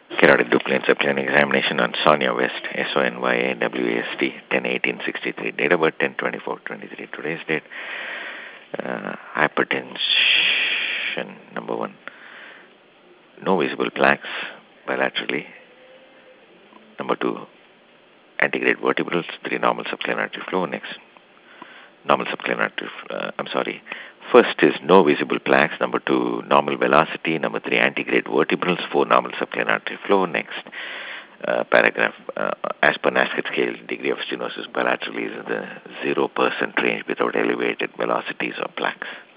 Carotid Duplin subclinical examination on Sonia West, SONYAWAST, 10/18/63. Date of birth 10/24/23. Today's date. Hypertension, number one. No visible plaques bilaterally. Number two, antegrade vertebrals. Three, normal subclinical artery flow. Next, normal subclinical artery. First is no visible plaques. Number two, normal velocity. Number three, antegrade vertebrals. Four, normal subclinical artery flow. Next, paragraph. As per NASCAR scale, degree of stenosis bilaterally is in the 0% range without elevated velocities or plaques.